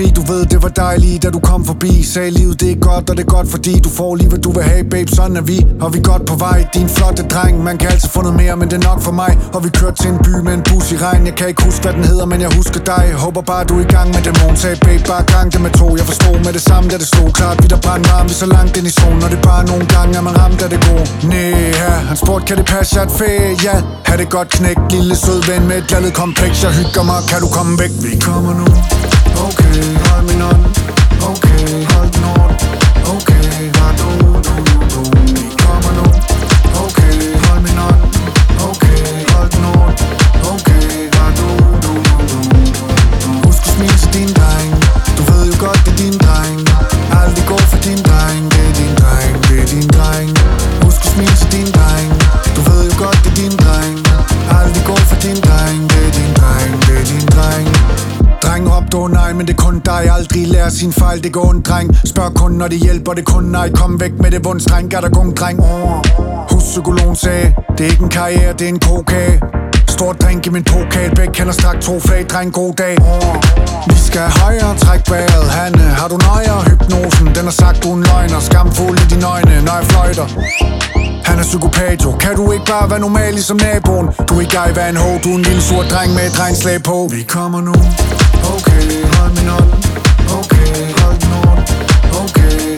fri. Du ved, det var dejligt, da du kom forbi. Sagde livet, det er godt, og det er godt, fordi du får lige, hvad du vil have, babe. Sådan er vi, og vi er godt på vej. Din flotte dreng, man kan altid få noget mere, men det er nok for mig. Og vi kørte til en by med en bus i regn. Jeg kan ikke huske, hvad den hedder, men jeg husker dig. Håber bare, du er i gang med dæmon. Sagde babe, bare gang det med to. Jeg forstod med det samme, da det stod klart. Vi der brændte varm, vi så langt ind i zonen. Og det er bare nogle gange, at man ramt af det gode. Næh, her, han spurgte, kan det passe, jeg er et ferie? Ja, ha' det godt knæk, lille sød ven med et glaldet kompleks. Jeg hygger mig, kan du komme væk? Vi kommer nu. Okay, hold min hånd. Okay, hold den hårdt. Okay, var du. Vi kommer nu. Okay, hold min hånd. Okay, hold den hårdt. Okay, var du. Husk at smile til din dreng. Du ved jo godt, det er din dreng. Aldrig gå for din dreng. Det er din dreng, det er din dreng. Husk at smile til din dreng. Du ved jo godt, det er din dreng. Aldrig gå for din dreng. Det er din dreng, det er din dreng. Dreng råbte nej, men det er kun dig. Aldrig lærer sin fejl, det går ondt, dreng. Spørg kun, når det hjælper, det kun nej. Kom væk med det vunds, dreng, er der gung, dreng. Huspsykologen sagde, det er ikke en karriere, det er en kokage. Stor drink i min pokal, begge kender strakt 2 flag, dreng, god dag. Vi skal højere, træk vejret, Hanne. Har du nøjere hypnosen? Den har sagt, du er en løgner. Skamfuld i dine øjne, når jeg fløjter. Han er psykopat, jo. Kan du ikke bare være normal ligesom naboen? Du er ikke gej, hvad en ho. Du er en lille sort dreng med et drengslag på. Vi kommer nu. Okay, hold min hånd. Okay, hold den hårdt. Okay,